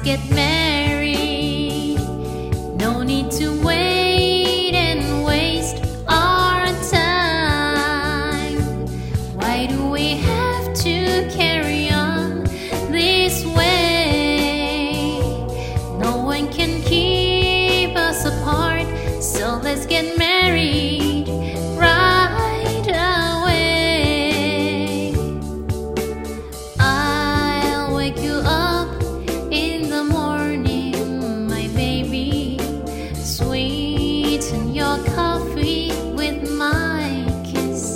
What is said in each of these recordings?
get married. No need to wait and waste our time. Why do we have to carry on this way? No one can keep us apart, so let's get married right away. I'll wake you up in the morning, my baby. Sweeten your coffee with my kiss.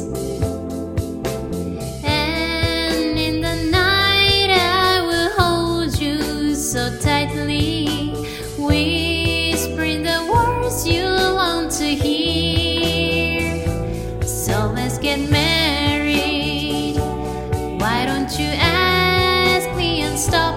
And in the night I will hold you so tightly, whispering the words you want to hear. So let's get married. Why don't you ask me and stop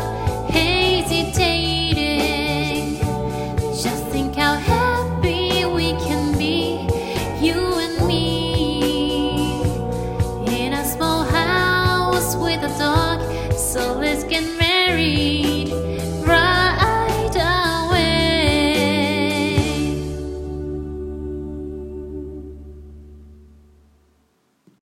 hesitating? Just think how happy we can be, you and me, in a small house with a dog. So let's get married.